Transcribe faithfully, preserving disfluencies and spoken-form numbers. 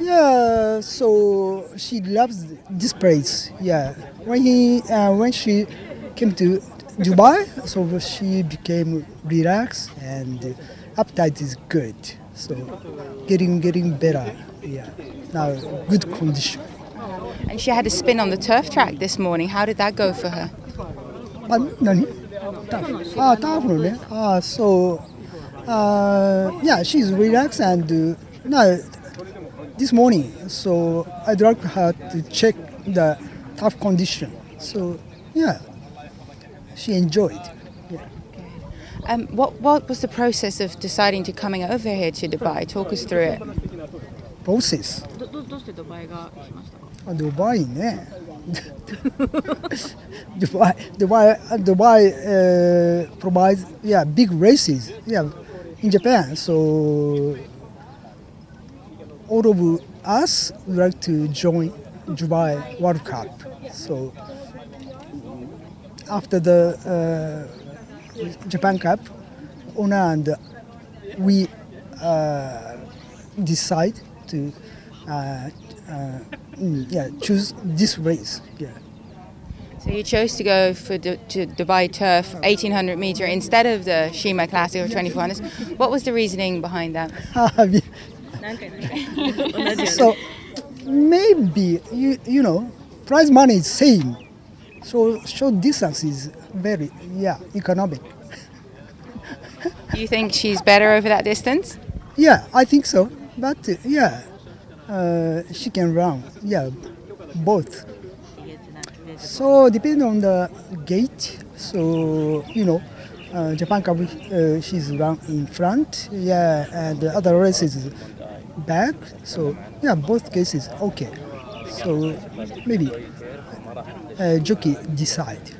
Yeah, so she loves this place. Yeah, when he uh, when she came to Dubai, so she became relaxed and appetite is good. So getting getting better. Yeah, now good condition. And she had a spin on the turf track this morning. How did that go for her? Ah, nani? Tough. Ah, tough, ne? Ah, so uh, yeah, she's relaxed and uh, now this morning. So I'd like her to check the tough condition. So yeah, she enjoyed. Yeah. Um, what what was the process of deciding to coming over here to Dubai? Talk us through it. Process. どどどうしてドバイが来ましたか？ Ah, Dubai ね。Dubai, Dubai, uh, Dubai uh, provides yeah big races yeah in Japan. So all of us would like to join Dubai World Cup. So after the uh, Japan Cup, Ona and we uh, decide to uh, uh, mm, yeah choose this race. Yeah. So you chose to go for Du- to Dubai Turf eighteen hundred meter instead of the Shima Classic or twenty-four hundred. What was the reasoning behind that? 何回何回同じよね。 So maybe you you know prize money is same, so short distance is very yeah economic. Do you think she's better over that distance? Yeah, I think so. But uh, yeah, uh, she can run. Yeah, both. So depending on the gate. So you know, uh, Japan Cup uh, she's run in front. Yeah, and the other races back. So yeah, both cases okay. So maybe uh, jockey decide.